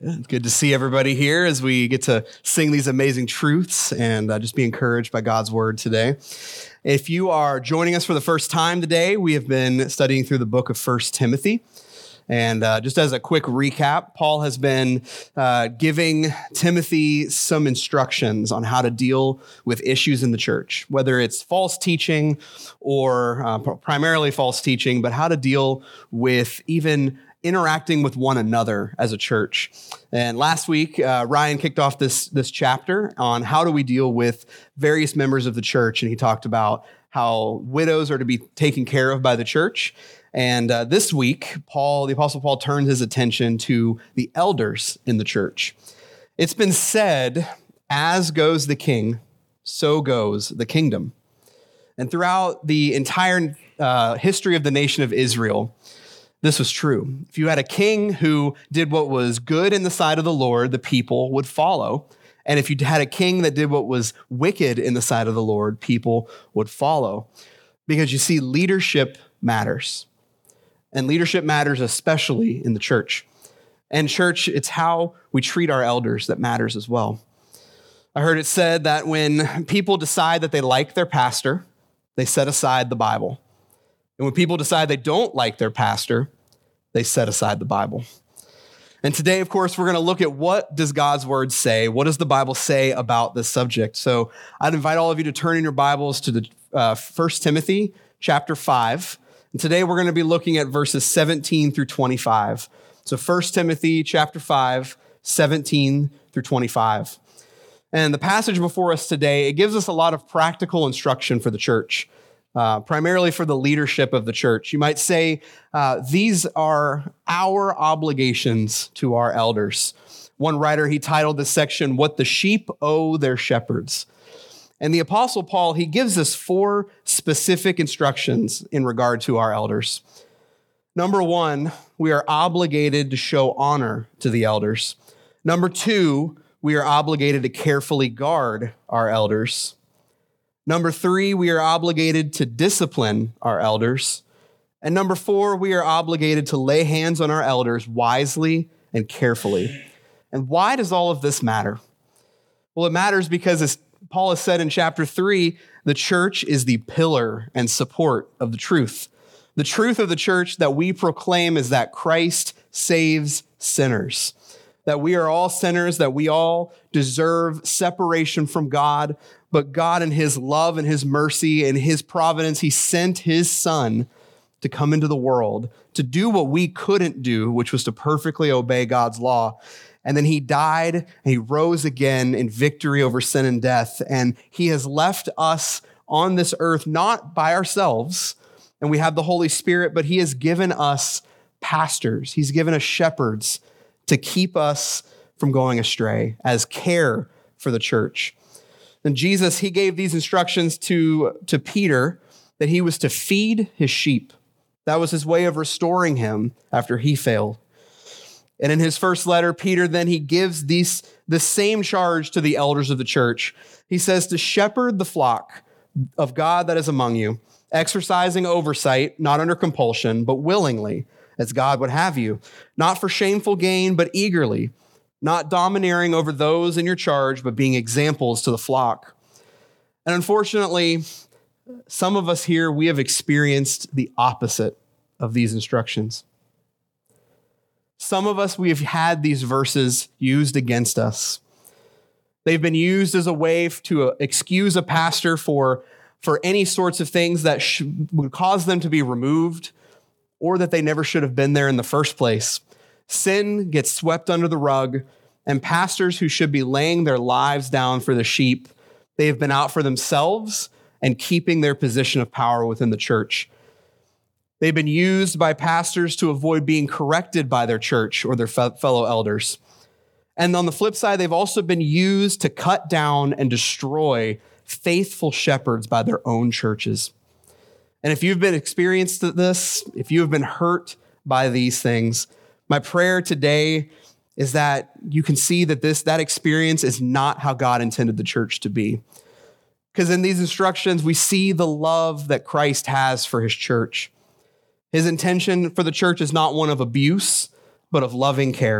It's good to see everybody here as we get to sing these amazing truths and just be encouraged by God's word today. If you are joining us for the first time today, we have been studying through the book of 1 Timothy. And just as a quick recap, Paul has been giving Timothy some instructions on how to deal with issues in the church, whether it's false teaching or primarily false teaching, but how to deal with even interacting with one another as a church. And last week, Ryan kicked off this chapter on how do we deal with various members of the church. And he talked about how widows are to be taken care of by the church. And this week, the Apostle Paul turns his attention to the elders in the church. It's been said, as goes the king, so goes the kingdom. And throughout the entire history of the nation of Israel, this was true. If you had a king who did what was good in the sight of the Lord, the people would follow. And if you had a king that did what was wicked in the sight of the Lord, people would follow. Because you see, leadership matters. And leadership matters especially in the church. And church, it's how we treat our elders that matters as well. I heard it said that when people decide that they like their pastor, they set aside the Bible. And when people decide they don't like their pastor, they set aside the Bible. And today, of course, we're going to look at what does God's word say? What does the Bible say about this subject? So I'd invite all of you to turn in your Bibles to the 1 Timothy chapter 5. And today we're going to be looking at verses 17 through 25. So 1 Timothy chapter 5, 17 through 25. And the passage before us today, it gives us a lot of practical instruction for the church. Primarily for the leadership of the church. You might say these are our obligations to our elders. One writer, he titled this section, "What the Sheep Owe Their Shepherds." And the Apostle Paul, he gives us 4 specific instructions in regard to our elders. Number 1, we are obligated to show honor to the elders. Number 2, we are obligated to carefully guard our elders. Number 3, we are obligated to discipline our elders. And number 4, we are obligated to lay hands on our elders wisely and carefully. And why does all of this matter? Well, it matters because, as Paul has said in chapter 3, the church is the pillar and support of the truth. The truth of the church that we proclaim is that Christ saves sinners. That we are all sinners, that we all deserve separation from God, but God in his love and his mercy and his providence, he sent his son to come into the world to do what we couldn't do, which was to perfectly obey God's law. And then he died and he rose again in victory over sin and death. And he has left us on this earth, not by ourselves, and we have the Holy Spirit, but he has given us pastors. He's given us shepherds to keep us from going astray as care for the church. And Jesus, he gave these instructions to Peter that he was to feed his sheep. That was his way of restoring him after he failed. And in his first letter, Peter, then he gives the same charge to the elders of the church. He says to shepherd the flock of God that is among you, exercising oversight, not under compulsion, but willingly, as God would have you, not for shameful gain, but eagerly, not domineering over those in your charge, but being examples to the flock. And unfortunately, some of us here, we have experienced the opposite of these instructions. Some of us, we have had these verses used against us. They've been used as a way to excuse a pastor for any sorts of things that would cause them to be removed or that they never should have been there in the first place. Sin gets swept under the rug, and pastors who should be laying their lives down for the sheep, they have been out for themselves and keeping their position of power within the church. They've been used by pastors to avoid being corrected by their church or their fellow elders. And on the flip side, they've also been used to cut down and destroy faithful shepherds by their own churches. And if you've been experienced this, if you have been hurt by these things, my prayer today is that you can see that that experience is not how God intended the church to be. Because in these instructions, we see the love that Christ has for his church. His intention for the church is not one of abuse, but of loving care.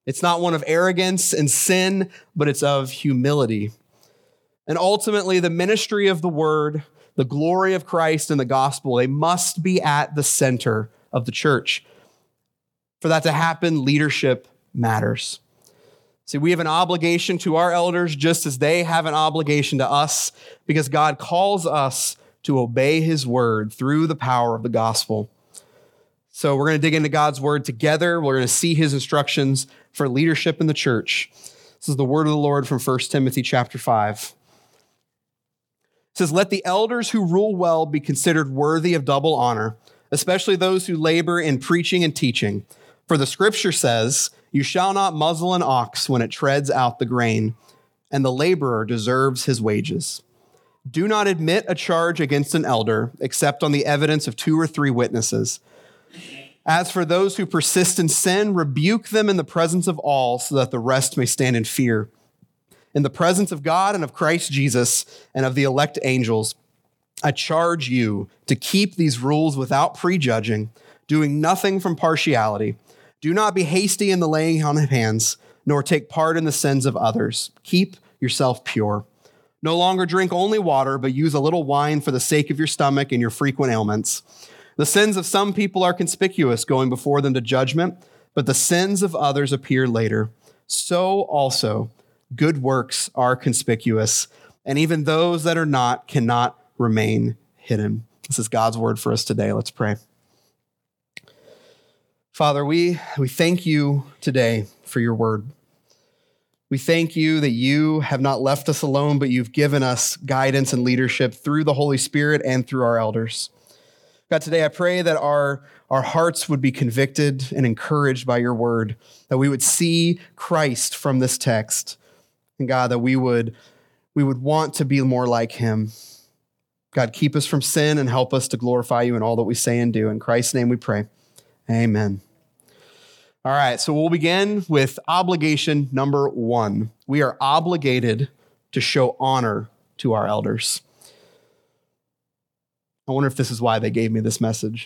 It's not one of arrogance and sin, but it's of humility. And ultimately, the ministry of the word, the glory of Christ and the gospel, they must be at the center of the church. For that to happen, leadership matters. See, we have an obligation to our elders just as they have an obligation to us, because God calls us to obey his word through the power of the gospel. So we're going to dig into God's word together. We're going to see his instructions for leadership in the church. This is the word of the Lord from 1 Timothy chapter 5. It says, "Let the elders who rule well be considered worthy of double honor, especially those who labor in preaching and teaching. For the scripture says, 'You shall not muzzle an ox when it treads out the grain,' and the laborer deserves his wages. Do not admit a charge against an elder, except on the evidence of 2 or 3 witnesses. As for those who persist in sin, rebuke them in the presence of all, so that the rest may stand in fear. In the presence of God and of Christ Jesus and of the elect angels, I charge you to keep these rules without prejudging, doing nothing from partiality. Do not be hasty in the laying on of hands, nor take part in the sins of others. Keep yourself pure. No longer drink only water, but use a little wine for the sake of your stomach and your frequent ailments. The sins of some people are conspicuous, going before them to judgment, but the sins of others appear later. So also, good works are conspicuous, and even those that are not cannot remain hidden." This is God's word for us today. Let's pray. Father, we thank you today for your word. We thank you that you have not left us alone, but you've given us guidance and leadership through the Holy Spirit and through our elders. God, today I pray that our hearts would be convicted and encouraged by your word, that we would see Christ from this text, and God, that we would want to be more like him. God, keep us from sin and help us to glorify you in all that we say and do. In Christ's name we pray. Amen. All right, so we'll begin with obligation number 1. We are obligated to show honor to our elders. I wonder if this is why they gave me this message.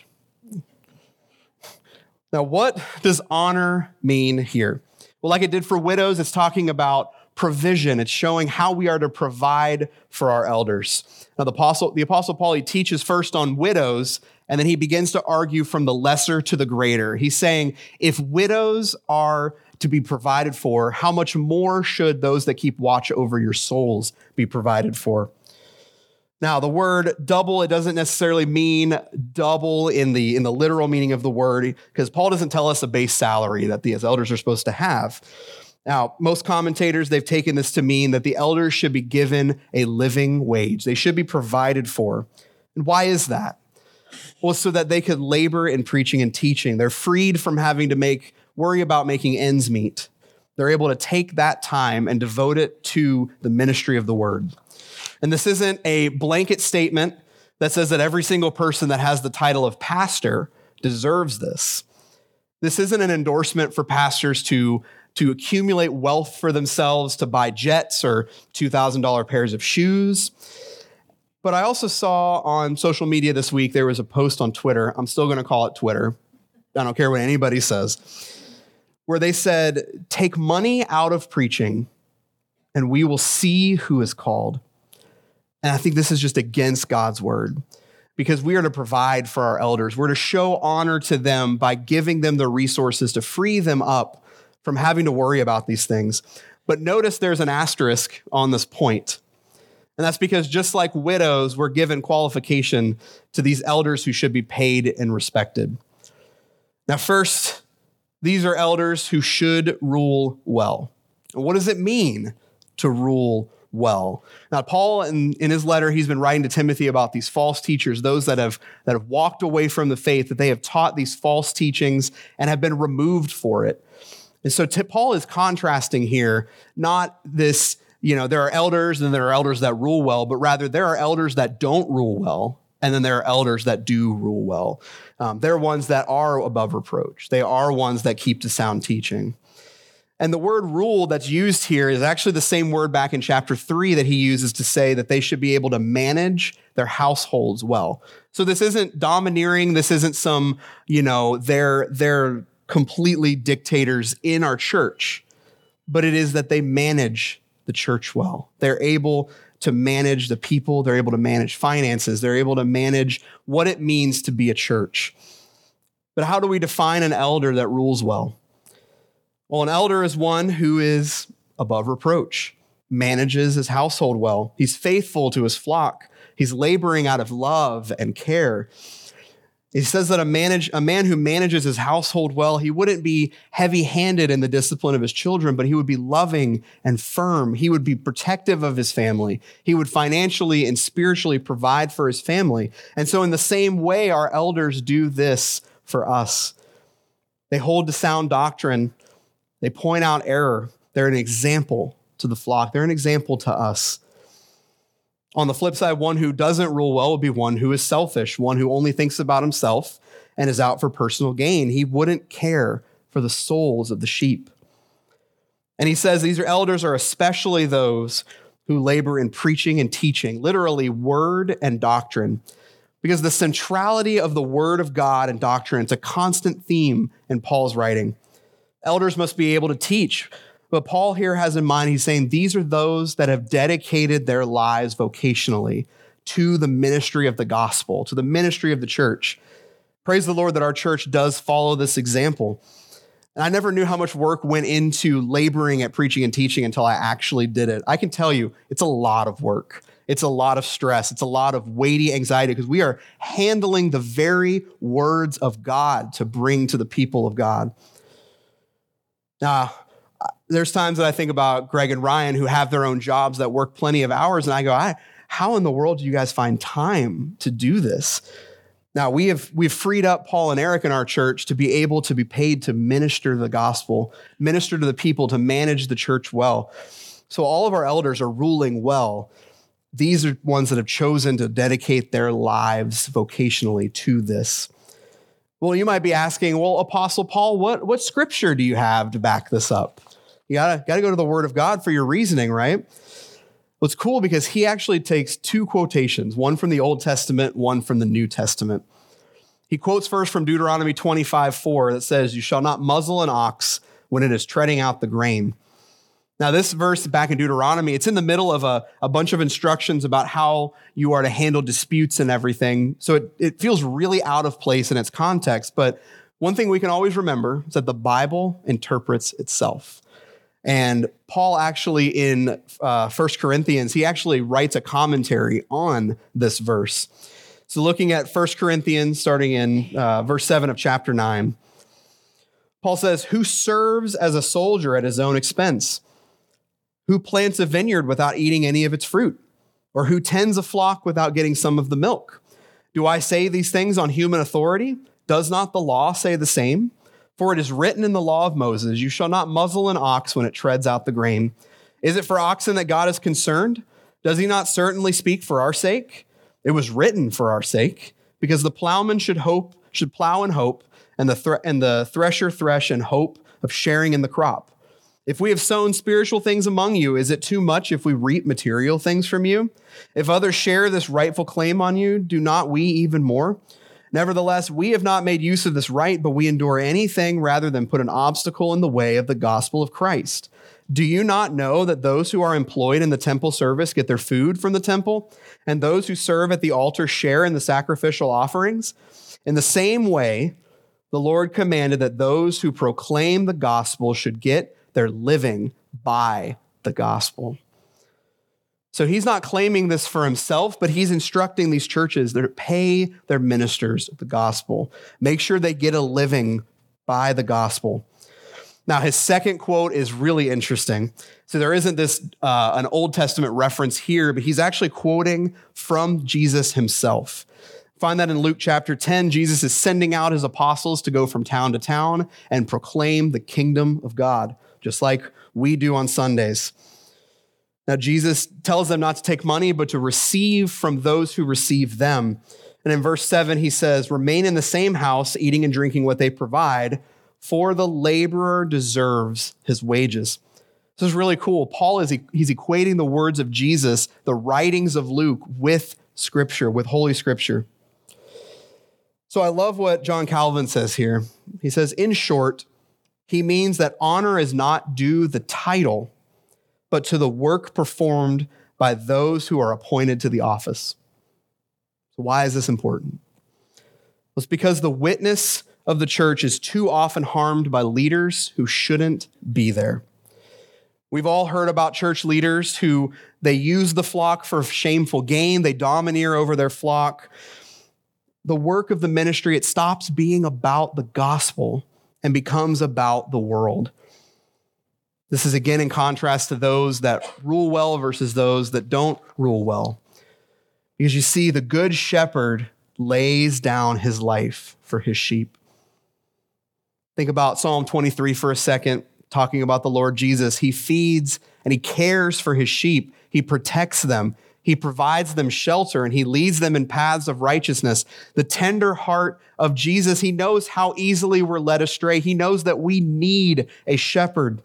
Now, what does honor mean here? Well, like it did for widows, it's talking about provision. It's showing how we are to provide for our elders. Now, the Apostle Paul, he teaches first on widows, and then he begins to argue from the lesser to the greater. He's saying, if widows are to be provided for, how much more should those that keep watch over your souls be provided for? Now, the word double, it doesn't necessarily mean double in the literal meaning of the word, because Paul doesn't tell us a base salary that these elders are supposed to have. Now, most commentators, they've taken this to mean that the elders should be given a living wage. They should be provided for. And why is that? Well, so that they could labor in preaching and teaching. They're freed from having to worry about making ends meet. They're able to take that time and devote it to the ministry of the word. And this isn't a blanket statement that says that every single person that has the title of pastor deserves this. This isn't an endorsement for pastors to accumulate wealth for themselves, to buy jets or $2,000 pairs of shoes. But I also saw on social media this week, there was a post on Twitter. I'm still going to call it Twitter. I don't care what anybody says, where they said, take money out of preaching and we will see who is called. And I think this is just against God's word, because we are to provide for our elders. We're to show honor to them by giving them the resources to free them up from having to worry about these things. But notice there's an asterisk on this point. And that's because just like widows, we're given qualification to these elders who should be paid and respected. Now, first, these are elders who should rule well. What does it mean to rule well? Now, Paul, in his letter, he's been writing to Timothy about these false teachers, those that have walked away from the faith, that they have taught these false teachings and have been removed for it. And so Paul is contrasting here, not this, there are elders and there are elders that rule well, but rather there are elders that don't rule well, and then there are elders that do rule well. They're ones that are above reproach. They are ones that keep to sound teaching. And the word rule that's used here is actually the same word back in chapter 3 that he uses to say that they should be able to manage their households well. So this isn't domineering. This isn't some, they're completely dictators in our church, but it is that they manage the church well. They're able to manage the people. They're able to manage finances. They're able to manage what it means to be a church. But how do we define an elder that rules well? Well, an elder is one who is above reproach, manages his household well. He's faithful to his flock. He's laboring out of love and care. He says that a man who manages his household well, he wouldn't be heavy-handed in the discipline of his children, but he would be loving and firm. He would be protective of his family. He would financially and spiritually provide for his family. And so in the same way, our elders do this for us. They hold to sound doctrine. They point out error. They're an example to the flock. They're an example to us. On the flip side, one who doesn't rule well would be one who is selfish, one who only thinks about himself and is out for personal gain. He wouldn't care for the souls of the sheep. And he says these elders are especially those who labor in preaching and teaching, literally word and doctrine, because the centrality of the word of God and doctrine is a constant theme in Paul's writing. Elders must be able to teach. But Paul here has in mind, he's saying these are those that have dedicated their lives vocationally to the ministry of the gospel, to the ministry of the church. Praise the Lord that our church does follow this example. And I never knew how much work went into laboring at preaching and teaching until I actually did it. I can tell you, it's a lot of work. It's a lot of stress. It's a lot of weighty anxiety because we are handling the very words of God to bring to the people of God. Now, there's times that I think about Greg and Ryan who have their own jobs that work plenty of hours. And I go, how in the world do you guys find time to do this? Now we've freed up Paul and Eric in our church to be able to be paid to minister the gospel, minister to the people, to manage the church well. So all of our elders are ruling well. These are ones that have chosen to dedicate their lives vocationally to this. Well, you might be asking, well, Apostle Paul, what scripture do you have to back this up? You gotta go to the Word of God for your reasoning, right? Well, it's cool because he actually takes two quotations, one from the Old Testament, one from the New Testament. He quotes first from Deuteronomy 25:4 that says, "You shall not muzzle an ox when it is treading out the grain." Now, this verse back in Deuteronomy, it's in the middle of a bunch of instructions about how you are to handle disputes and everything. So it feels really out of place in its context. But one thing we can always remember is that the Bible interprets itself. And Paul actually in 1 Corinthians, he actually writes a commentary on this verse. So looking at 1 Corinthians, starting in verse 7 of chapter 9, Paul says, "Who serves as a soldier at his own expense? Who plants a vineyard without eating any of its fruit? Or who tends a flock without getting some of the milk? Do I say these things on human authority? Does not the law say the same? For it is written in the law of Moses, you shall not muzzle an ox when it treads out the grain. Is it for oxen that God is concerned? Does he not certainly speak for our sake? It was written for our sake, because the plowman should plow in hope, and the thresher thresh in hope of sharing in the crop. If we have sown spiritual things among you, is it too much if we reap material things from you? If others share this rightful claim on you, do not we even more? Nevertheless, we have not made use of this right, but we endure anything rather than put an obstacle in the way of the gospel of Christ. Do you not know that those who are employed in the temple service get their food from the temple, and those who serve at the altar share in the sacrificial offerings? In the same way, the Lord commanded that those who proclaim the gospel should get their living by the gospel." So he's not claiming this for himself, but he's instructing these churches to pay their ministers the gospel. Make sure they get a living by the gospel. Now, his second quote is really interesting. So there isn't this an Old Testament reference here, but he's actually quoting from Jesus himself. Find that in Luke chapter 10. Jesus is sending out his apostles to go from town to town and proclaim the kingdom of God, just like we do on Sundays. Now, Jesus tells them not to take money, but to receive from those who receive them. And in verse 7, he says, "Remain in the same house, eating and drinking what they provide, for the laborer deserves his wages." This is really cool. Paul he's equating the words of Jesus, the writings of Luke, with Scripture, with Holy Scripture. So I love what John Calvin says here. He says, in short, he means that honor is not due the title, but to the work performed by those who are appointed to the office. So why is this important? Well, it's because the witness of the church is too often harmed by leaders who shouldn't be there. We've all heard about church leaders who they use the flock for shameful gain. They domineer over their flock. The work of the ministry, it stops being about the gospel and becomes about the world. This is again in contrast to those that rule well versus those that don't rule well. Because you see, the good shepherd lays down his life for his sheep. Think about Psalm 23 for a second, talking about the Lord Jesus. He feeds and he cares for his sheep. He protects them. He provides them shelter and he leads them in paths of righteousness. The tender heart of Jesus, he knows how easily we're led astray. He knows that we need a shepherd.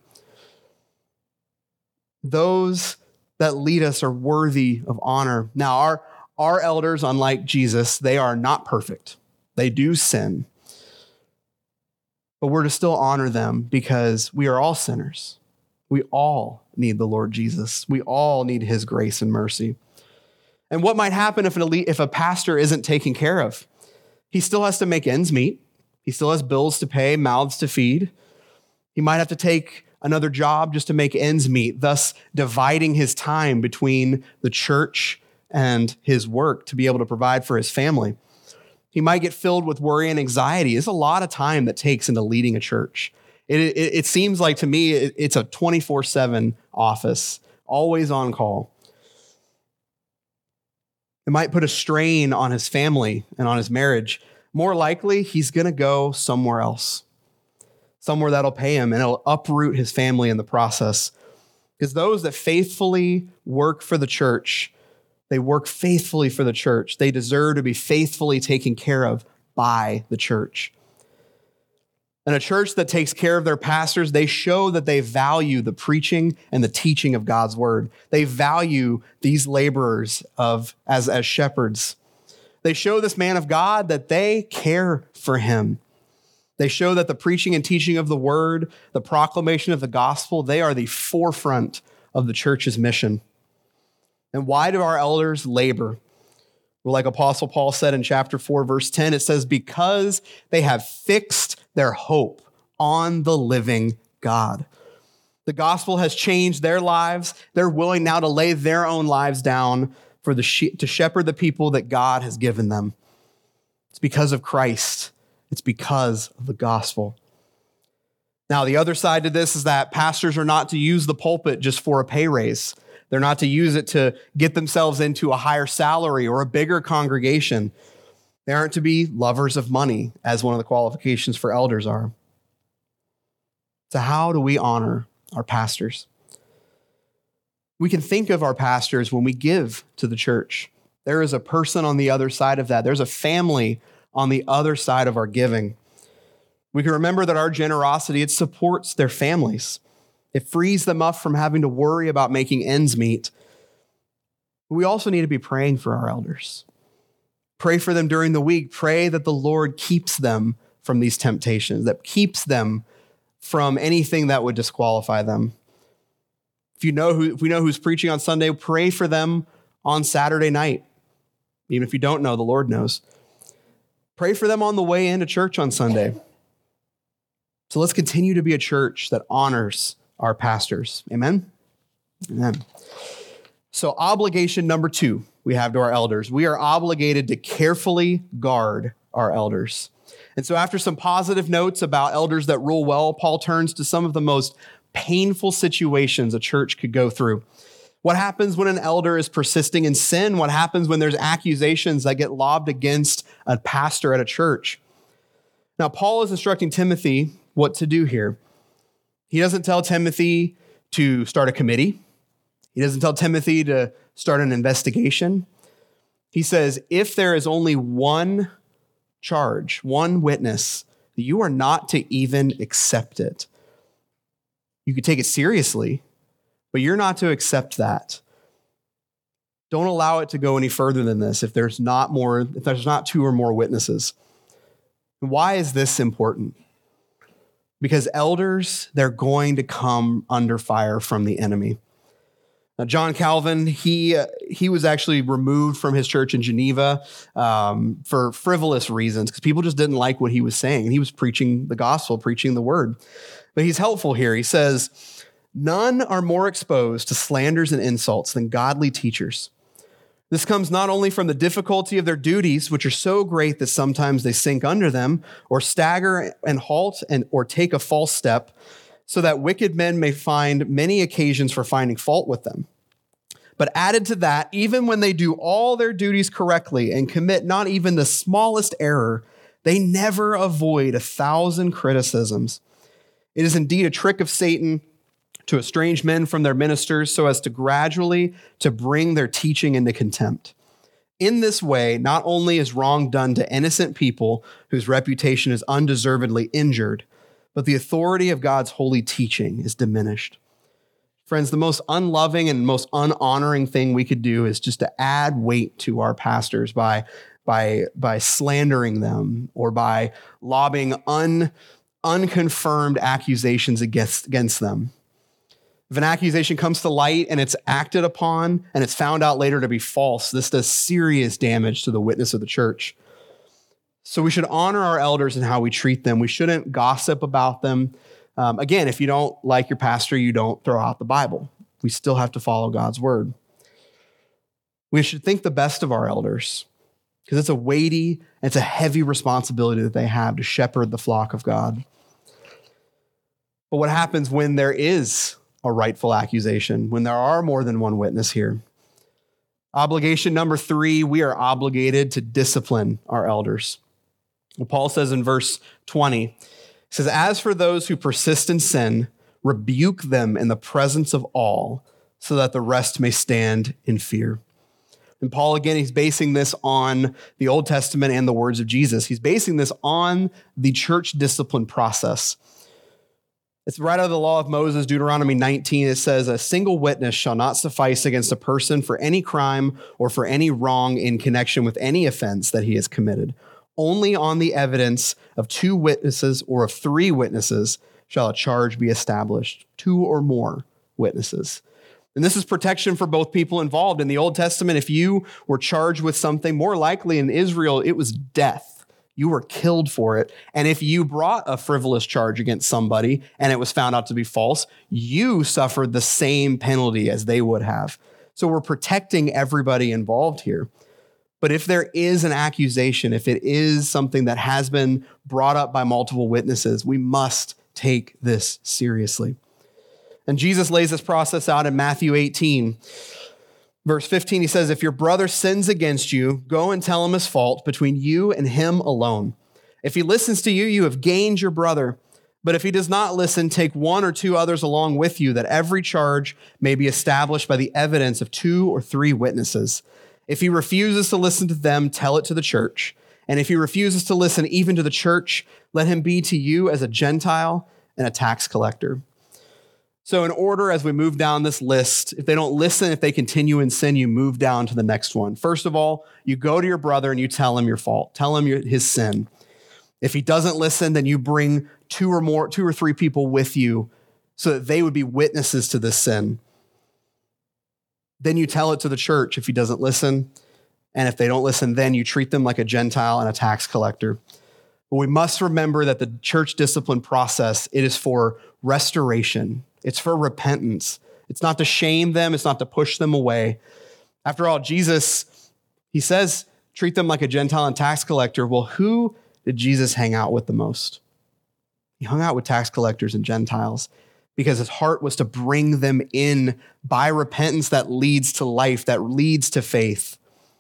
Those that lead us are worthy of honor. Now, our elders, unlike Jesus, they are not perfect. They do sin. But we're to still honor them because we are all sinners. We all need the Lord Jesus. We all need his grace and mercy. And what might happen if a pastor isn't taken care of? He still has to make ends meet. He still has bills to pay, mouths to feed. He might have to take another job just to make ends meet, thus dividing his time between the church and his work to be able to provide for his family. He might get filled with worry and anxiety. It's a lot of time that takes into leading a church. It seems like to me, it's a 24/7 office, always on call. It might put a strain on his family and on his marriage. More likely, he's going to go somewhere else, somewhere that'll pay him, and it'll uproot his family in the process. Because those that faithfully work for the church, they work faithfully for the church. They deserve to be faithfully taken care of by the church. And a church that takes care of their pastors, they show that they value the preaching and the teaching of God's word. They value these laborers as shepherds. They show this man of God that they care for him. They show that the preaching and teaching of the word, the proclamation of the gospel, they are the forefront of the church's mission. And why do our elders labor? Well, like Apostle Paul said in chapter 4, verse 10, it says, because they have fixed their hope on the living God. The gospel has changed their lives. They're willing now to lay their own lives down to shepherd the people that God has given them. It's because of Christ. It's because of the gospel. Now, the other side to this is that pastors are not to use the pulpit just for a pay raise. They're not to use it to get themselves into a higher salary or a bigger congregation. They aren't to be lovers of money, as one of the qualifications for elders are. So how do we honor our pastors? We can think of our pastors when we give to the church. There is a person on the other side of that. There's a family on the other side of our giving. We can remember that our generosity, it supports their families. It frees them up from having to worry about making ends meet. We also need to be praying for our elders. Pray for them during the week. Pray that the Lord keeps them from these temptations, that keeps them from anything that would disqualify them. If we know who's preaching on Sunday, pray for them on Saturday night. Even if you don't know, the Lord knows. Pray for them on the way into church on Sunday. So let's continue to be a church that honors our pastors. Amen? Amen. So obligation number 2 we have to our elders. We are obligated to carefully guard our elders. And so after some positive notes about elders that rule well, Paul turns to some of the most painful situations a church could go through. What happens when an elder is persisting in sin? What happens when there's accusations that get lobbed against a pastor at a church? Now, Paul is instructing Timothy what to do here. He doesn't tell Timothy to start a committee. He doesn't tell Timothy to start an investigation. He says, if there is only one charge, one witness, you are not to even accept it. You could take it seriously, but you're not to accept that. Don't allow it to go any further than this if there's not 2 or more witnesses. Why is this important? Because elders, they're going to come under fire from the enemy. Now, John Calvin, he was actually removed from his church in Geneva for frivolous reasons, because people just didn't like what he was saying. And he was preaching the gospel, preaching the word. But he's helpful here. He says, none are more exposed to slanders and insults than godly teachers. This comes not only from the difficulty of their duties, which are so great that sometimes they sink under them, or stagger and halt or take a false step, so that wicked men may find many occasions for finding fault with them. But added to that, even when they do all their duties correctly and commit not even the smallest error, they never avoid 1,000 criticisms. It is indeed a trick of Satan to estrange men from their ministers so as to gradually to bring their teaching into contempt. In this way, not only is wrong done to innocent people whose reputation is undeservedly injured, but the authority of God's holy teaching is diminished. Friends, the most unloving and most unhonoring thing we could do is just to add weight to our pastors by slandering them or by lobbing unconfirmed accusations against them. If an accusation comes to light and it's acted upon and it's found out later to be false, this does serious damage to the witness of the church. So we should honor our elders in how we treat them. We shouldn't gossip about them. Again, if you don't like your pastor, you don't throw out the Bible. We still have to follow God's word. We should think the best of our elders because it's a weighty, it's a heavy responsibility that they have to shepherd the flock of God. But what happens when there is a rightful accusation, when there are more than one witness here? Obligation number 3, we are obligated to discipline our elders. Well, Paul says in verse 20, he says, as for those who persist in sin, rebuke them in the presence of all, so that the rest may stand in fear. And Paul, again, he's basing this on the Old Testament and the words of Jesus. He's basing this on the church discipline process. It's right out of the law of Moses, Deuteronomy 19. It says, a single witness shall not suffice against a person for any crime or for any wrong in connection with any offense that he has committed. Only on the evidence of 2 witnesses or of 3 witnesses shall a charge be established. 2 or more witnesses. And this is protection for both people involved. In the Old Testament, if you were charged with something, more likely in Israel, it was death. You were killed for it. And if you brought a frivolous charge against somebody and it was found out to be false, you suffered the same penalty as they would have. So we're protecting everybody involved here. But if there is an accusation, if it is something that has been brought up by multiple witnesses, we must take this seriously. And Jesus lays this process out in Matthew 18. Verse 15, he says, if your brother sins against you, go and tell him his fault between you and him alone. If he listens to you, you have gained your brother. But if he does not listen, take 1 or 2 others along with you, that every charge may be established by the evidence of 2 or 3 witnesses. If he refuses to listen to them, tell it to the church. And if he refuses to listen even to the church, let him be to you as a Gentile and a tax collector. So in order, as we move down this list, if they don't listen, if they continue in sin, you move down to the next one. First of all, you go to your brother and you tell him your fault. Tell him his sin. If he doesn't listen, then you bring 2 or 3 people with you so that they would be witnesses to this sin. Then you tell it to the church if he doesn't listen. And if they don't listen, then you treat them like a Gentile and a tax collector. But we must remember that the church discipline process, it is for restoration. It's for repentance. It's not to shame them. It's not to push them away. After all, Jesus, he says, treat them like a Gentile and tax collector. Well, who did Jesus hang out with the most? He hung out with tax collectors and Gentiles because his heart was to bring them in by repentance that leads to life, that leads to faith.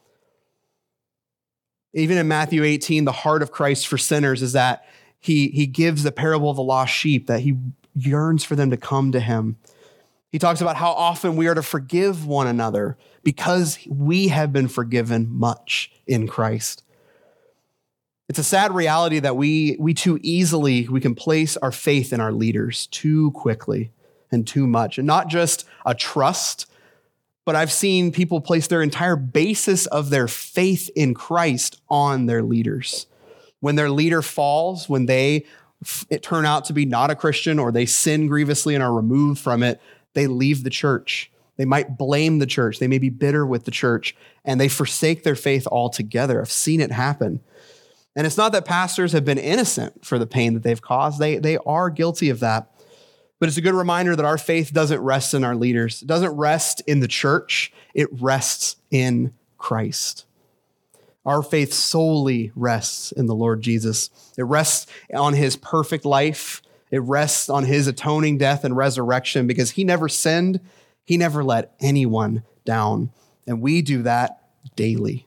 Even in Matthew 18, the heart of Christ for sinners is that he gives the parable of the lost sheep, that he yearns for them to come to him. He talks about how often we are to forgive one another because we have been forgiven much in Christ. It's a sad reality that we too easily, we can place our faith in our leaders too quickly and too much. And not just a trust, but I've seen people place their entire basis of their faith in Christ on their leaders. When their leader falls, when they turn out to be not a Christian or they sin grievously and are removed from it, they leave the church. They might blame the church. They may be bitter with the church, and they forsake their faith altogether. I've seen it happen. And it's not that pastors have been innocent for the pain that they've caused. They are guilty of that. But it's a good reminder that our faith doesn't rest in our leaders. It doesn't rest in the church. It rests in Christ. Our faith solely rests in the Lord Jesus. It rests on his perfect life. It rests on his atoning death and resurrection because he never sinned. He never let anyone down. And we do that daily.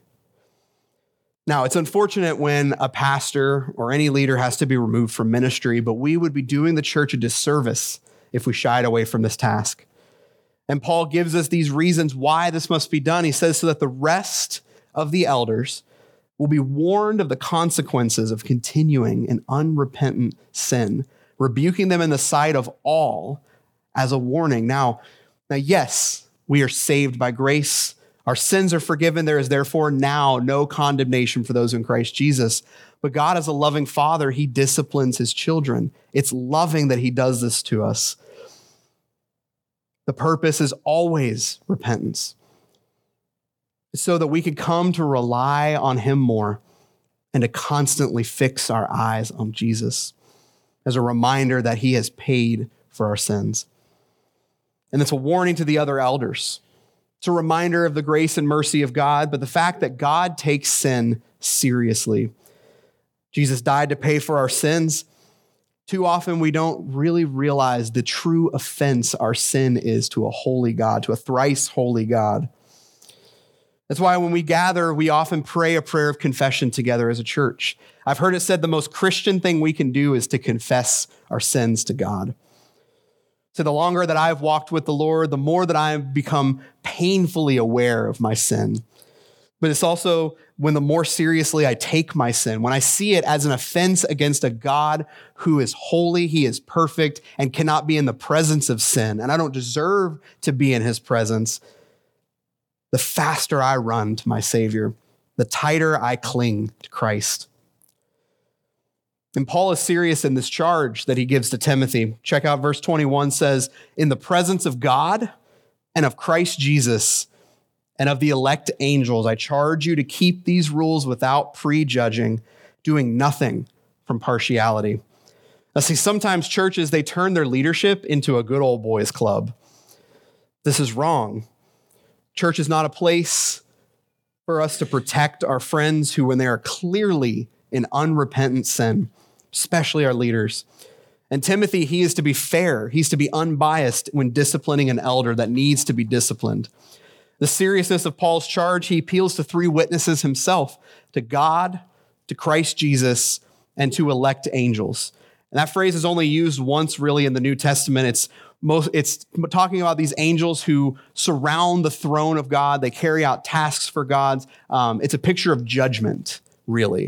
Now, it's unfortunate when a pastor or any leader has to be removed from ministry, but we would be doing the church a disservice if we shied away from this task. And Paul gives us these reasons why this must be done. He says so that the rest of the elders will be warned of the consequences of continuing in unrepentant sin, rebuking them in the sight of all as a warning. Now, yes, we are saved by grace. Our sins are forgiven. There is therefore now no condemnation for those in Christ Jesus. But God, as a loving father, he disciplines his children. It's loving that he does this to us. The purpose is always repentance, so that we could come to rely on him more and to constantly fix our eyes on Jesus as a reminder that he has paid for our sins. And it's a warning to the other elders. It's a reminder of the grace and mercy of God, but the fact that God takes sin seriously. Jesus died to pay for our sins. Too often we don't really realize the true offense our sin is to a holy God, to a thrice holy God. That's why when we gather, we often pray a prayer of confession together as a church. I've heard it said the most Christian thing we can do is to confess our sins to God. So the longer that I've walked with the Lord, the more that I've become painfully aware of my sin. But it's also when the more seriously I take my sin, when I see it as an offense against a God who is holy, he is perfect, and cannot be in the presence of sin, and I don't deserve to be in his presence, the faster I run to my Savior, the tighter I cling to Christ. And Paul is serious in this charge that he gives to Timothy. Check out verse 21 says, in the presence of God and of Christ Jesus and of the elect angels, I charge you to keep these rules without prejudging, doing nothing from partiality. Now see, sometimes churches, they turn their leadership into a good old boys club. This is wrong. Church is not a place for us to protect our friends who, when they are clearly in unrepentant sin, especially our leaders. And Timothy, he is to be fair. He's to be unbiased when disciplining an elder that needs to be disciplined. The seriousness of Paul's charge, he appeals to three witnesses himself, to God, to Christ Jesus, and to elect angels. And that phrase is only used once really in the New Testament. It's talking about these angels who surround the throne of God. They carry out tasks for God. It's a picture of judgment, really.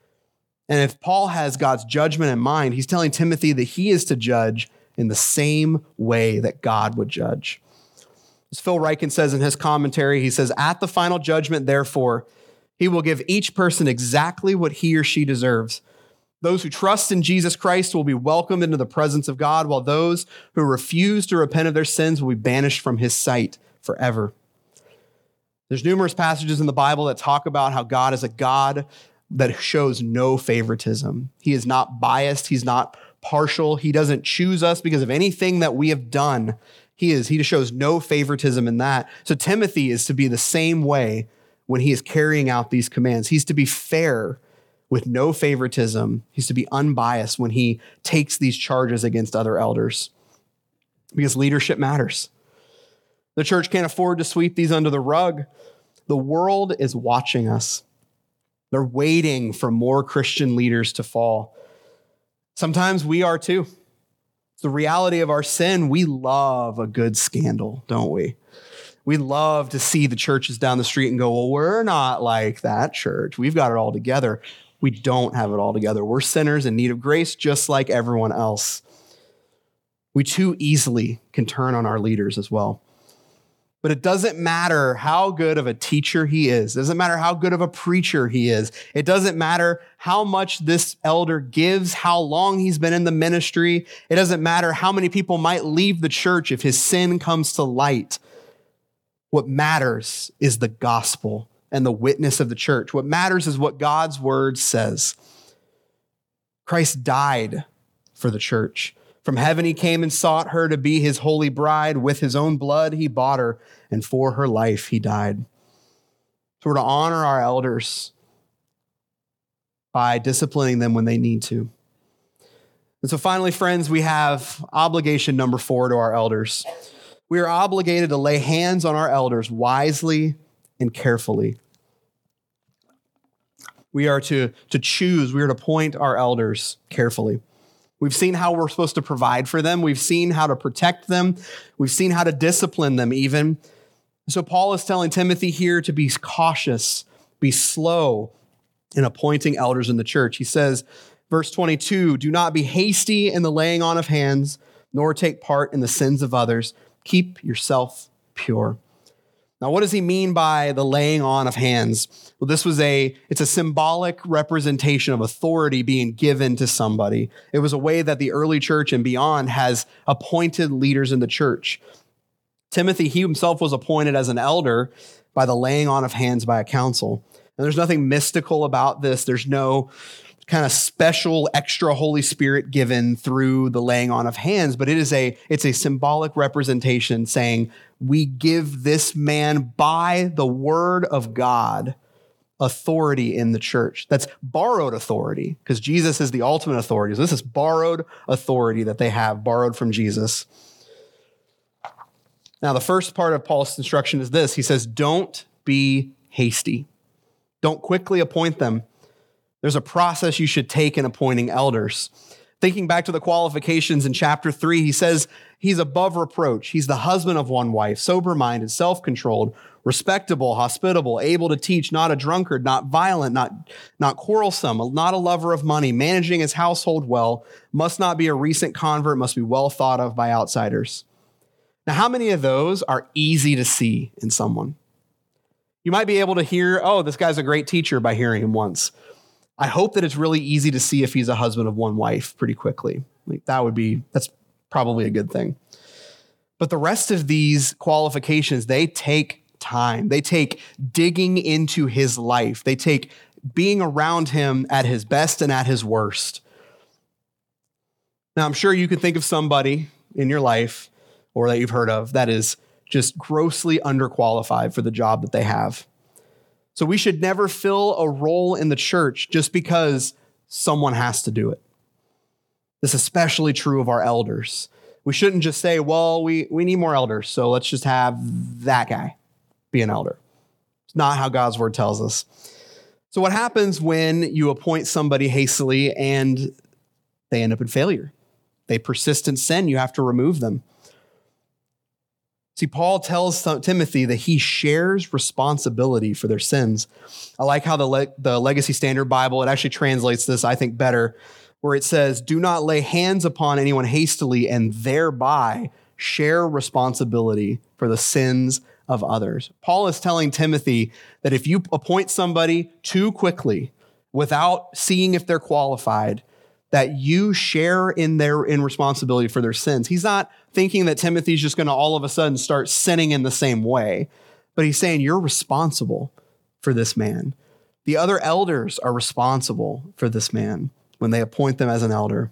And if Paul has God's judgment in mind, he's telling Timothy that he is to judge in the same way that God would judge. As Phil Ryken says in his commentary, he says, at the final judgment, therefore, he will give each person exactly what he or she deserves. Those who trust in Jesus Christ will be welcomed into the presence of God, while those who refuse to repent of their sins will be banished from his sight forever. There's numerous passages in the Bible that talk about how God is a God that shows no favoritism. He is not biased. He's not partial. He doesn't choose us because of anything that we have done. He just shows no favoritism in that. So Timothy is to be the same way when he is carrying out these commands. He's to be fair with no favoritism. He's to be unbiased when he takes these charges against other elders, because leadership matters. The church can't afford to sweep these under the rug. The world is watching us. They're waiting for more Christian leaders to fall. Sometimes we are too. It's the reality of our sin. We love a good scandal, don't we? We love to see the churches down the street and go, well, we're not like that church. We've got it all together. We don't have it all together. We're sinners in need of grace, just like everyone else. We too easily can turn on our leaders as well. But it doesn't matter how good of a teacher he is. It doesn't matter how good of a preacher he is. It doesn't matter how much this elder gives, how long he's been in the ministry. It doesn't matter how many people might leave the church if his sin comes to light. What matters is the gospel and the witness of the church. What matters is what God's word says. Christ died for the church. From heaven he came and sought her to be his holy bride. With his own blood he bought her, and for her life he died. So we're to honor our elders by disciplining them when they need to. And so finally, friends, we have obligation number 4 to our elders. We are obligated to lay hands on our elders wisely and carefully. We are to choose, we are to appoint our elders carefully. We've seen how we're supposed to provide for them. We've seen how to protect them. We've seen how to discipline them even. So Paul is telling Timothy here to be cautious, be slow in appointing elders in the church. He says, verse 22, do not be hasty in the laying on of hands, nor take part in the sins of others. Keep yourself pure. Now, what does he mean by the laying on of hands? Well, it's a symbolic representation of authority being given to somebody. It was a way that the early church and beyond has appointed leaders in the church. Timothy, he himself was appointed as an elder by the laying on of hands by a council. And there's nothing mystical about this. There's no kind of special extra Holy Spirit given through the laying on of hands, but it's a symbolic representation saying, we give this man by the word of God authority in the church. That's borrowed authority because Jesus is the ultimate authority. So this is borrowed authority that they have, borrowed from Jesus. Now, the first part of Paul's instruction is this. He says, don't be hasty. Don't quickly appoint them. There's a process you should take in appointing elders. Thinking back to the qualifications in chapter 3, he says he's above reproach. He's the husband of one wife, sober-minded, self-controlled, respectable, hospitable, able to teach, not a drunkard, not violent, not quarrelsome, not a lover of money, managing his household well, must not be a recent convert, must be well thought of by outsiders. Now, how many of those are easy to see in someone? You might be able to hear, oh, this guy's a great teacher by hearing him once. I hope that it's really easy to see if he's a husband of one wife pretty quickly. That's probably a good thing. But the rest of these qualifications, they take time. They take digging into his life. They take being around him at his best and at his worst. Now, I'm sure you can think of somebody in your life or that you've heard of that is just grossly underqualified for the job that they have. So we should never fill a role in the church just because someone has to do it. This is especially true of our elders. We shouldn't just say, well, we need more elders, so let's just have that guy be an elder. It's not how God's word tells us. So what happens when you appoint somebody hastily and they end up in failure? They persist in sin. You have to remove them. See, Paul tells Timothy that he shares responsibility for their sins. I like how the Legacy Standard Bible, it actually translates this, I think, better, where it says, do not lay hands upon anyone hastily and thereby share responsibility for the sins of others. Paul is telling Timothy that if you appoint somebody too quickly without seeing if they're qualified, that you share in responsibility for their sins. He's not thinking that Timothy's just going to all of a sudden start sinning in the same way, but he's saying you're responsible for this man. The other elders are responsible for this man when they appoint them as an elder.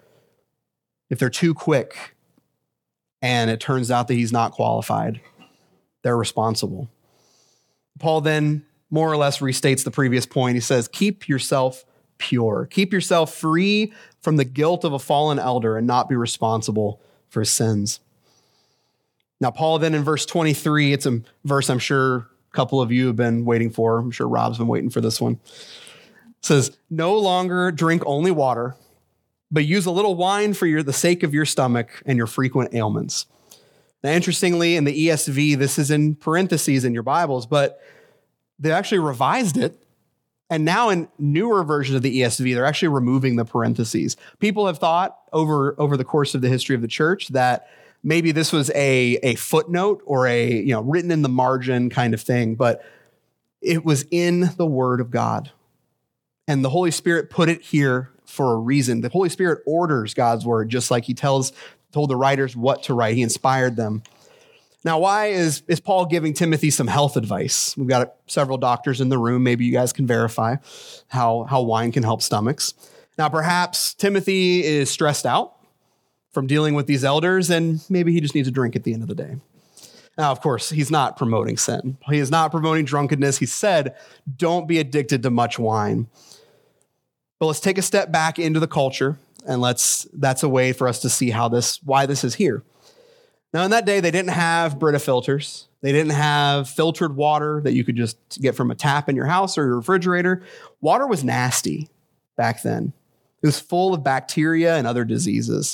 If they're too quick and it turns out that he's not qualified, they're responsible. Paul then more or less restates the previous point. He says, keep yourself pure. Keep yourself free from the guilt of a fallen elder and not be responsible for his sins. Now, Paul then in verse 23, it's a verse I'm sure a couple of you have been waiting for. I'm sure Rob's been waiting for this one. It says, no longer drink only water, but use a little wine for the sake of your stomach and your frequent ailments. Now, interestingly, in the ESV, this is in parentheses in your Bibles, but they actually revised it. And now in newer versions of the ESV, they're actually removing the parentheses. People have thought over the course of the history of the church that maybe this was a footnote or a written in the margin kind of thing, but it was in the Word of God. And the Holy Spirit put it here for a reason. The Holy Spirit orders God's Word, just like he told the writers what to write. He inspired them. Now, why is Paul giving Timothy some health advice? We've got several doctors in the room. Maybe you guys can verify how wine can help stomachs. Now, perhaps Timothy is stressed out from dealing with these elders, and maybe he just needs a drink at the end of the day. Now, of course, he's not promoting sin. He is not promoting drunkenness. He said, don't be addicted to much wine. But let's take a step back into the culture, and that's a way for us to see why this is here. Now, in that day, they didn't have Brita filters. They didn't have filtered water that you could just get from a tap in your house or your refrigerator. Water was nasty back then. It was full of bacteria and other diseases.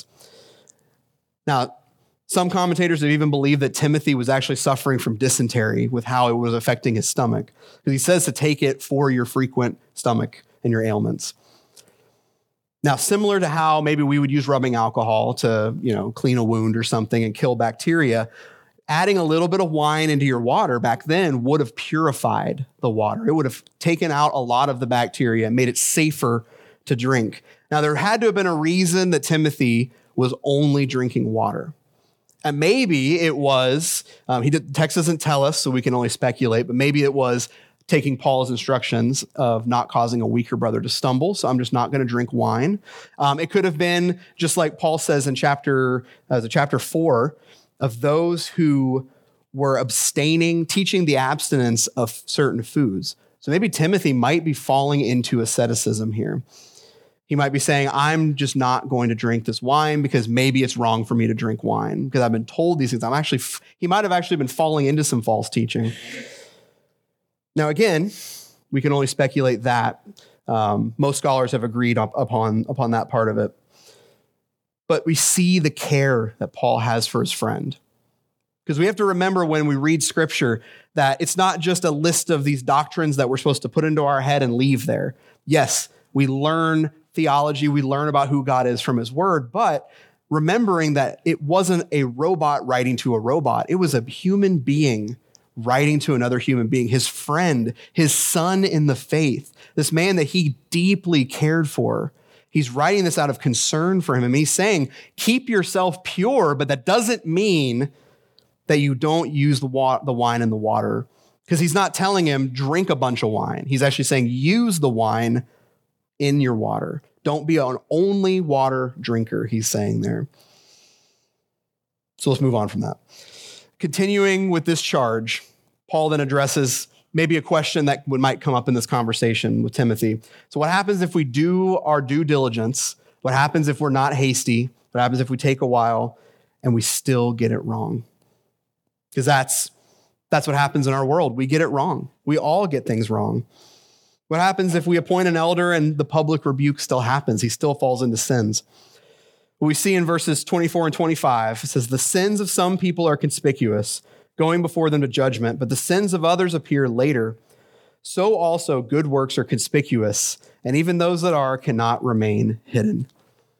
Now, some commentators have even believed that Timothy was actually suffering from dysentery with how it was affecting his stomach. Because he says to take it for your frequent stomach and your ailments. Now, similar to how maybe we would use rubbing alcohol to, clean a wound or something and kill bacteria, adding a little bit of wine into your water back then would have purified the water. It would have taken out a lot of the bacteria and made it safer to drink. Now, there had to have been a reason that Timothy was only drinking water. And maybe it was, the text doesn't tell us, so we can only speculate, but maybe it was taking Paul's instructions of not causing a weaker brother to stumble. So I'm just not going to drink wine. It could have been just like Paul says in chapter 4 of those who were abstaining, teaching the abstinence of certain foods. So maybe Timothy might be falling into asceticism here. He might be saying, I'm just not going to drink this wine because maybe it's wrong for me to drink wine because I've been told these things. He might have actually been falling into some false teaching. Now, again, we can only speculate that. Most scholars have agreed upon that part of it. But we see the care that Paul has for his friend. Because we have to remember when we read Scripture that it's not just a list of these doctrines that we're supposed to put into our head and leave there. Yes, we learn theology, we learn about who God is from his word, but remembering that it wasn't a robot writing to a robot. It was a human being writing to another human being, his friend, his son in the faith, this man that he deeply cared for. He's writing this out of concern for him. And he's saying, keep yourself pure, but that doesn't mean that you don't use the wine and the water. Because he's not telling him, drink a bunch of wine. He's actually saying, use the wine in your water. Don't be an only water drinker, he's saying there. So let's move on from that. Continuing with this charge, Paul then addresses maybe a question that might come up in this conversation with Timothy. So what happens if we do our due diligence? What happens if we're not hasty? What happens if we take a while and we still get it wrong? Because that's what happens in our world. We get it wrong. We all get things wrong. What happens if we appoint an elder and the public rebuke still happens? He still falls into sins. What we see in verses 24 and 25, it says, the sins of some people are conspicuous, going before them to judgment, but the sins of others appear later. So also good works are conspicuous, and even those that are cannot remain hidden.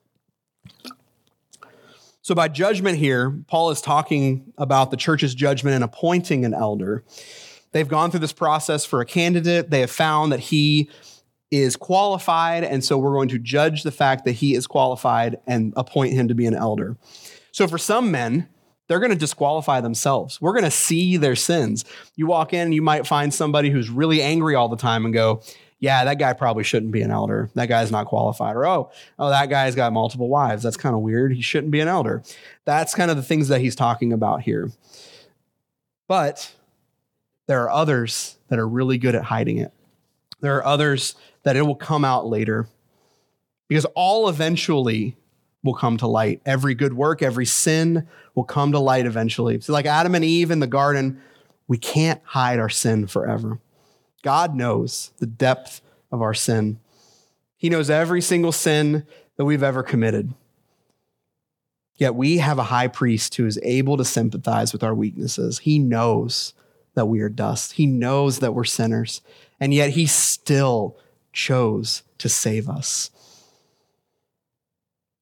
So by judgment here, Paul is talking about the church's judgment in appointing an elder. They've gone through this process for a candidate. They have found that he is qualified, and so we're going to judge the fact that he is qualified and appoint him to be an elder. So for some men, they're going to disqualify themselves. We're going to see their sins. You walk in, you might find somebody who's really angry all the time and go, yeah, that guy probably shouldn't be an elder. That guy's not qualified. Or, oh, that guy's got multiple wives. That's kind of weird. He shouldn't be an elder. That's kind of the things that he's talking about here. But there are others that are really good at hiding it. There are others that it will come out later because all eventually will come to light. Every good work, every sin will come to light eventually. So like Adam and Eve in the garden, we can't hide our sin forever. God knows the depth of our sin. He knows every single sin that we've ever committed. Yet we have a high priest who is able to sympathize with our weaknesses. He knows that we are dust. He knows that we're sinners. And yet he still chose to save us.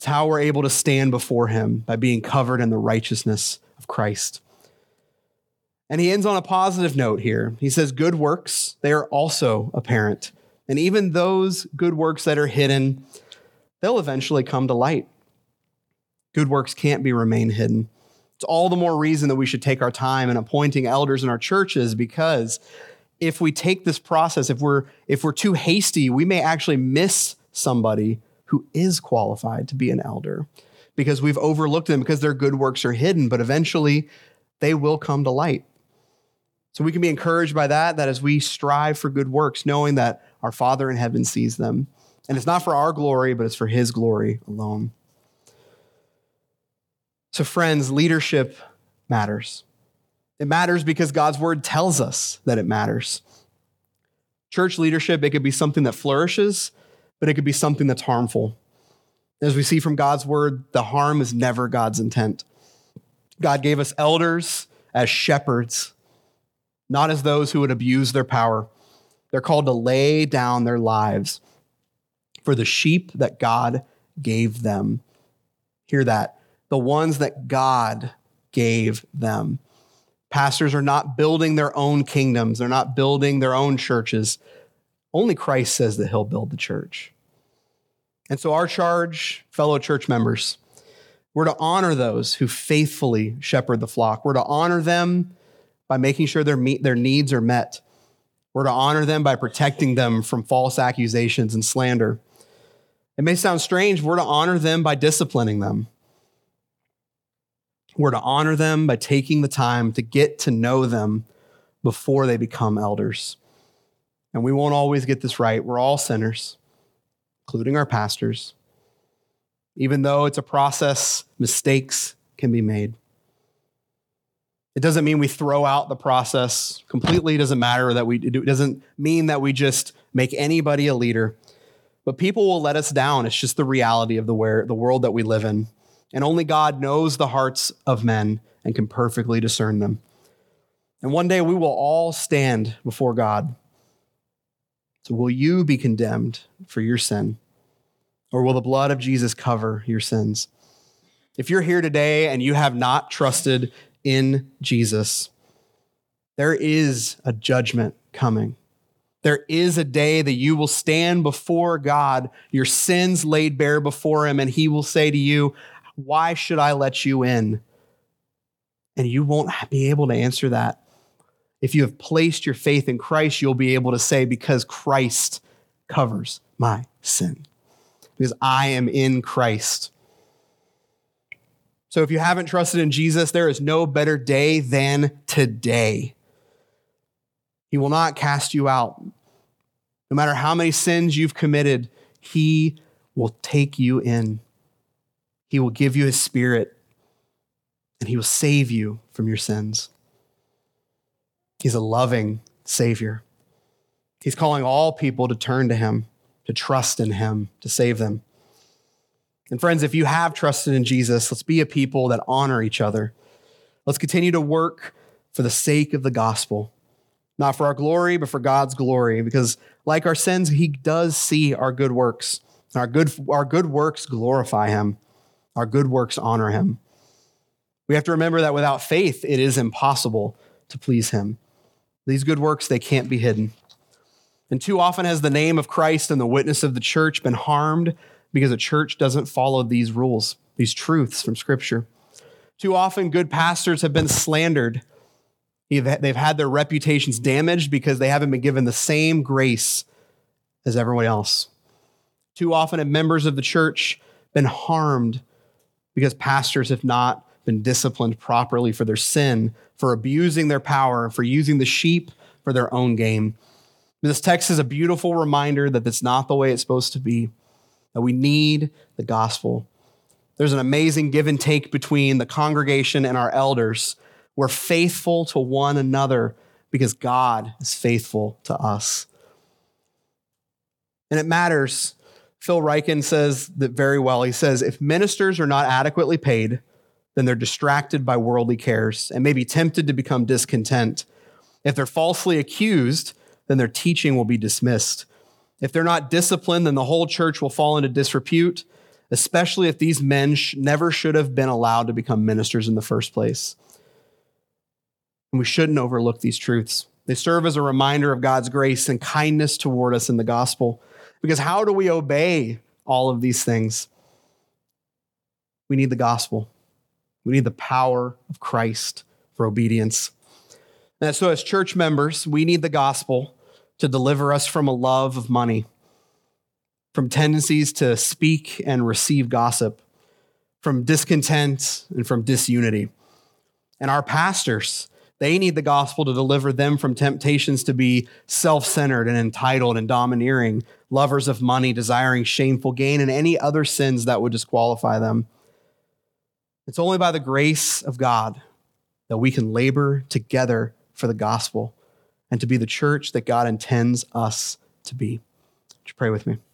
It's how we're able to stand before him, by being covered in the righteousness of Christ. And he ends on a positive note here. He says, good works, they are also apparent. And even those good works that are hidden, they'll eventually come to light. Good works can't remain hidden. It's all the more reason that we should take our time in appointing elders in our churches, because if we take this process, if we're too hasty, we may actually miss somebody who is qualified to be an elder because we've overlooked them because their good works are hidden, but eventually they will come to light. So we can be encouraged by that as we strive for good works, knowing that our Father in heaven sees them. And it's not for our glory, but it's for his glory alone. So friends, leadership matters. It matters because God's word tells us that it matters. Church leadership, it could be something that flourishes, but it could be something that's harmful. As we see from God's word, the harm is never God's intent. God gave us elders as shepherds, not as those who would abuse their power. They're called to lay down their lives for the sheep that God gave them. Hear that. The ones that God gave them. Pastors are not building their own kingdoms. They're not building their own churches. Only Christ says that he'll build the church. And so our charge, fellow church members, we're to honor those who faithfully shepherd the flock. We're to honor them by making sure their needs are met. We're to honor them by protecting them from false accusations and slander. It may sound strange, we're to honor them by disciplining them. We're to honor them by taking the time to get to know them before they become elders. And we won't always get this right. We're all sinners, including our pastors. Even though it's a process, mistakes can be made. It doesn't mean we throw out the process completely. It doesn't matter that it doesn't mean that we just make anybody a leader. But people will let us down. It's just the reality of the world that we live in. And only God knows the hearts of men and can perfectly discern them. And one day we will all stand before God. So will you be condemned for your sin? Or will the blood of Jesus cover your sins? If you're here today and you have not trusted in Jesus, there is a judgment coming. There is a day that you will stand before God, your sins laid bare before him, and he will say to you, why should I let you in? And you won't be able to answer that. If you have placed your faith in Christ, you'll be able to say, because Christ covers my sin. Because I am in Christ. So if you haven't trusted in Jesus, there is no better day than today. He will not cast you out. No matter how many sins you've committed, he will take you in. He will give you his Spirit, and he will save you from your sins. He's a loving Savior. He's calling all people to turn to him, to trust in him, to save them. And friends, if you have trusted in Jesus, let's be a people that honor each other. Let's continue to work for the sake of the gospel, not for our glory, but for God's glory, because like our sins, he does see our good works. Our good works glorify him. Our good works honor him. We have to remember that without faith, it is impossible to please him. These good works, they can't be hidden. And too often has the name of Christ and the witness of the church been harmed because the church doesn't follow these rules, these truths from Scripture. Too often, good pastors have been slandered. They've had their reputations damaged because they haven't been given the same grace as everyone else. Too often have members of the church been harmed because pastors have not been disciplined properly for their sin, for abusing their power, for using the sheep for their own gain. This text is a beautiful reminder that that's not the way it's supposed to be, that we need the gospel. There's an amazing give and take between the congregation and our elders. We're faithful to one another because God is faithful to us. And it matters. Phil Ryken says that very well. He says, if ministers are not adequately paid, then they're distracted by worldly cares and may be tempted to become discontent. If they're falsely accused, then their teaching will be dismissed. If they're not disciplined, then the whole church will fall into disrepute. especially if these men never should have been allowed to become ministers in the first place. And we shouldn't overlook these truths. They serve as a reminder of God's grace and kindness toward us in the gospel. Because how do we obey all of these things? We need the gospel. We need the power of Christ for obedience. And so as church members, we need the gospel to deliver us from a love of money, from tendencies to speak and receive gossip, from discontent and from disunity. And our pastors, they need the gospel to deliver them from temptations to be self-centered and entitled and domineering, lovers of money, desiring shameful gain, and any other sins that would disqualify them. It's only by the grace of God that we can labor together for the gospel and to be the church that God intends us to be. Would you pray with me?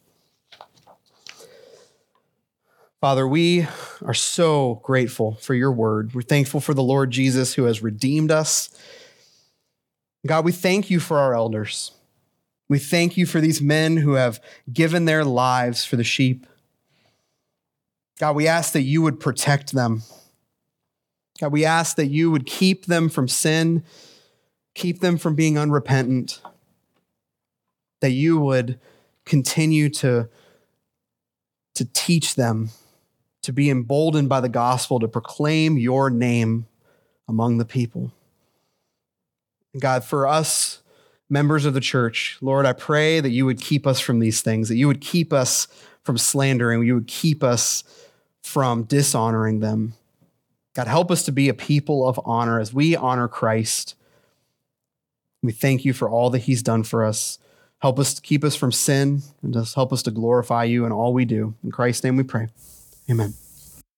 Father, we are so grateful for your word. We're thankful for the Lord Jesus who has redeemed us. God, we thank you for our elders. We thank you for these men who have given their lives for the sheep. God, we ask that you would protect them. God, we ask that you would keep them from sin, keep them from being unrepentant, that you would continue to teach them, to be emboldened by the gospel, to proclaim your name among the people. And God, for us, members of the church, Lord, I pray that you would keep us from these things, that you would keep us from slandering, you would keep us from dishonoring them. God, help us to be a people of honor as we honor Christ. We thank you for all that he's done for us. Help us to keep us from sin and just help us to glorify you in all we do. In Christ's name we pray. Amen.